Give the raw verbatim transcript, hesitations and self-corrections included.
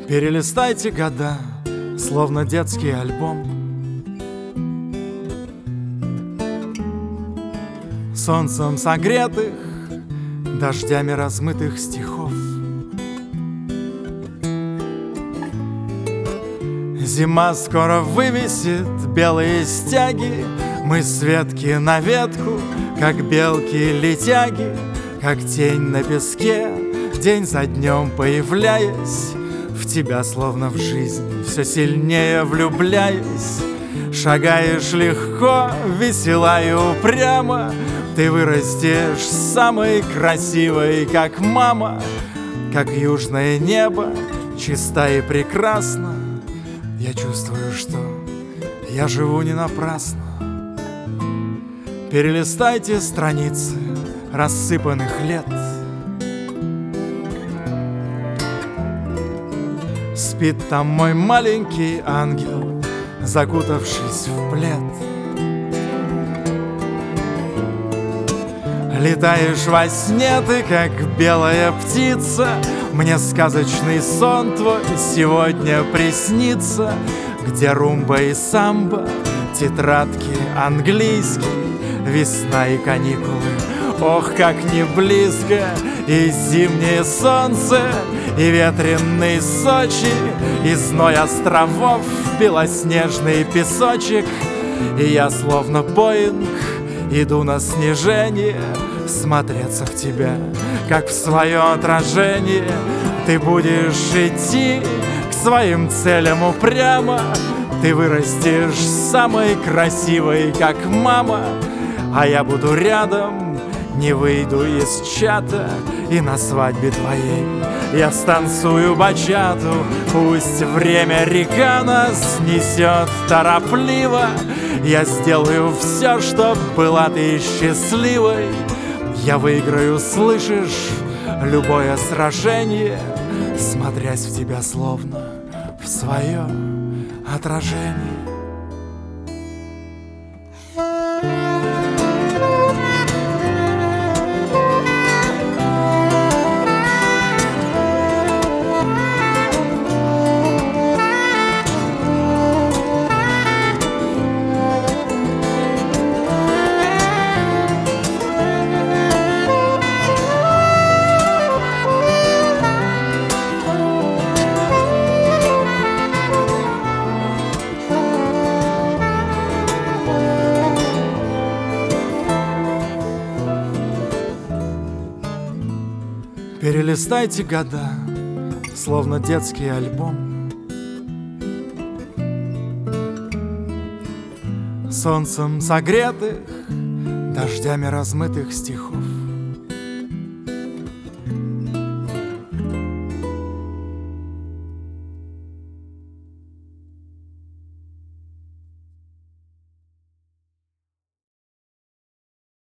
Перелистайте года, словно детский альбом. Солнцем согретых, дождями размытых стихов. Зима скоро вывесит белые стяги, мы с ветки на ветку, как белки-летяги, как тень на песке, день за днем появляясь, в тебя словно в жизнь все сильнее влюбляясь. Шагаешь легко, весела и упрямо, ты вырастешь самой красивой, как мама, как южное небо, чиста и прекрасна. Я чувствую, что я живу не напрасно. Перелистайте страницы рассыпанных лет. Спит там мой маленький ангел, закутавшись в плед. Летаешь во сне ты, как белая птица, мне сказочный сон твой сегодня приснится, где румба и самбо, тетрадки английские, весна и каникулы. Ох, как не близко и зимнее солнце, и ветреный Сочи, и зной островов, белоснежный песочек. И я словно Боинг иду на снижение, смотреться в тебя, как в свое отражение. Ты будешь идти к своим целям упрямо, ты вырастешь самой красивой, как мама, а я буду рядом, не выйду из чата, и на свадьбе твоей я станцую бачату. Пусть время река нас несет торопливо, я сделаю все, чтоб была ты счастливой. Я выиграю, слышишь, любое сражение, смотрясь в тебя словно в свое отражение. Перелистайте года, словно детский альбом. Солнцем согретых, дождями размытых стихов.